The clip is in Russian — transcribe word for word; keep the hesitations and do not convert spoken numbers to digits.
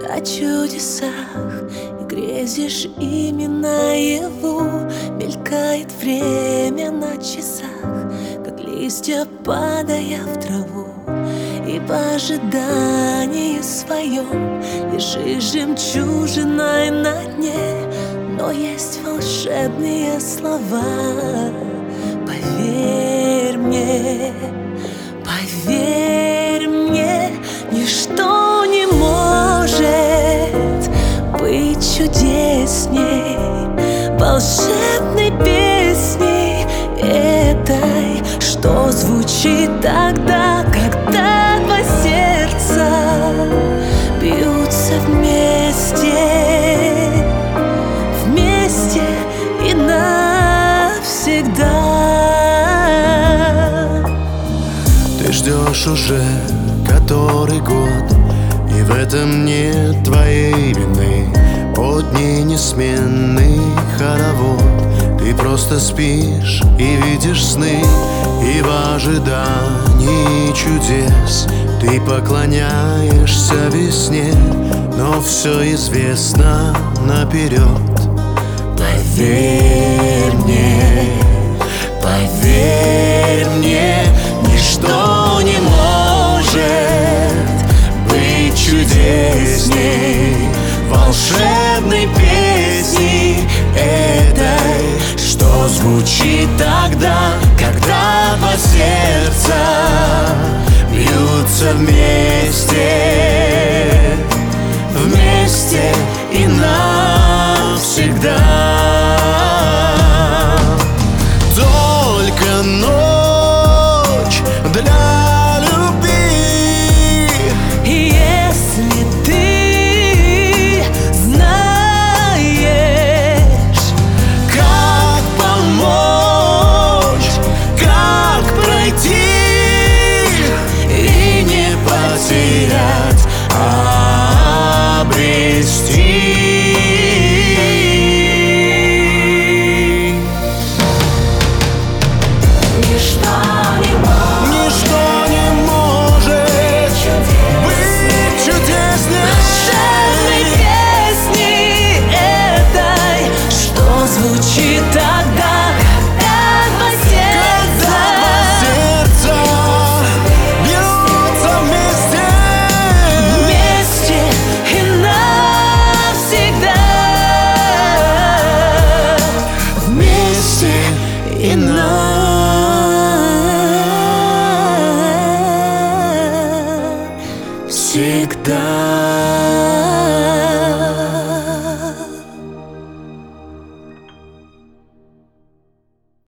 о чудесах и грезишь ими наяву. Мелькает время на часах, как листья падая в траву. И в ожидании своем лежишь жемчужиной на дне. Но есть волшебные слова, поверь мне, поверь мне. Ничто не может быть чудесней волшебной песни этой, что звучит тогда, когда два сердца бьются вместе, вместе и навсегда. Ты ждешь уже который год, и в этом нет твоей вины. О дни несменный хоровод, ты просто спишь и видишь сны. И в ожидании чудес ты поклоняешься весне, но все известно наперед. Поверь мне, поверь мне, ничто не может быть чудесней волшебной песни этой, что звучит тогда, когда два сердца бьются вместе, вместе и навсегда. Только ночь для любви. Если ты знаешь, Как помочь, как пройти и не потерять, а обрести. ничто не может Ничто не может быть чудесней волшебной песни этой, что звучит тогда, когда два сердца сердца бьются вместе, вместе и навсегда, вместе и навсегда.